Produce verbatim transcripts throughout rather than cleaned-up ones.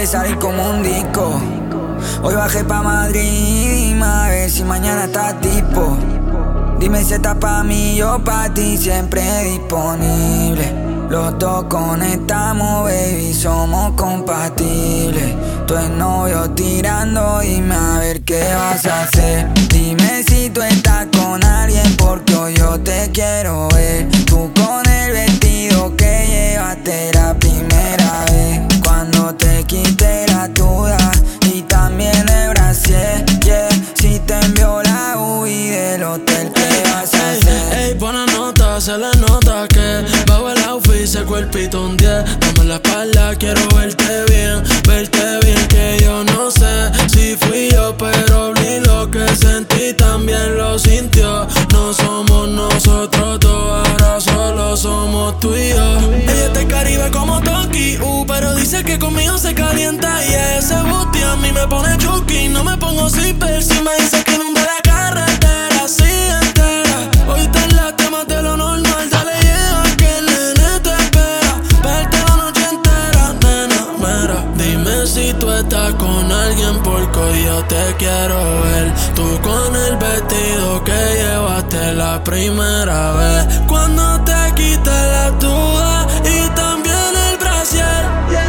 quiere salir como un disco. Hoy bajé pa' Madrid, dime a ver si mañana estás tipo. Dime si estás pa' mí, yo pa' ti, siempre disponible. Los dos conectamos, baby, somos compatibles. Tú eres novio tirando, dime a ver qué vas a hacer. Dime si tú estás con alguien, porque hoy yo te quiero ver. Tú con el vestido que llevaste la primera vez. Cuando te quité la duda y también el brasier, yeah. Si te envió la U I del hotel, ¿qué vas a hacer? Ey, buena nota, se le nota que bajo el outfit ese cuerpito un diez. Dame la espalda, quiero verte bien, verte bien. Que yo no sé si fui yo, pero vi lo que sentí, también lo sintió. No somos nosotros dos, ahora solo somos tú y yo. Ella es de Caribe como Toki, uh, pero dice que conmigo se calienta. Y ese booty a mí me pone chucky. No me pongo zipper si me dice que inunde la carretera así entera. Hoy te late más de lo normal, dale lleva que el nene te espera. Verte la noche entera, nena, mira. Dime si tú estás con alguien, porque hoy yo te quiero ver. Tú con el vestido que llevaste la primera vez. Cuando te quité la duda y también el brasier,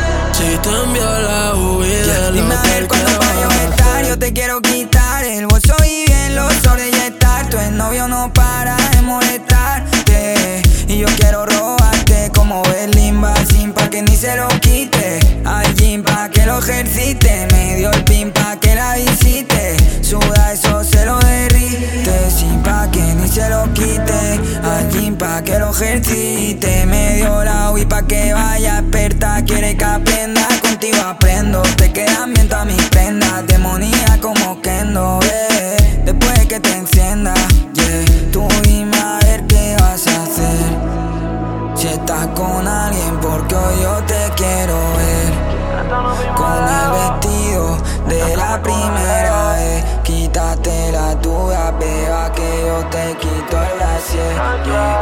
si te envió la U I del Dime a ver cuándo vaya a estar, yo te quiero quitar el bolso y bien los sobre y estar. Tu novio no para de molestarte y yo quiero robarte como Berlín Basín pa' que ni se lo quite. Al gym pa' que lo ejercite, me dio el pin pa' que la visite. Suda eso se lo derrite, sin pa' que ni se lo quite. Al gym pa' que lo ejercite, me dio la U I pa' que vaya experta. Quiere que aprenda, contigo aprendo. Te quedan bien todas mis prendas, demonía como Kendo, eh. Después que te encienda, yeah. Tú dime a ver qué vas a hacer. Si estás con alguien, porque hoy yo te quiero ver. Con el vestido de la primera vez. Quítate la duda, beba, que yo te quito el brasier, yeah.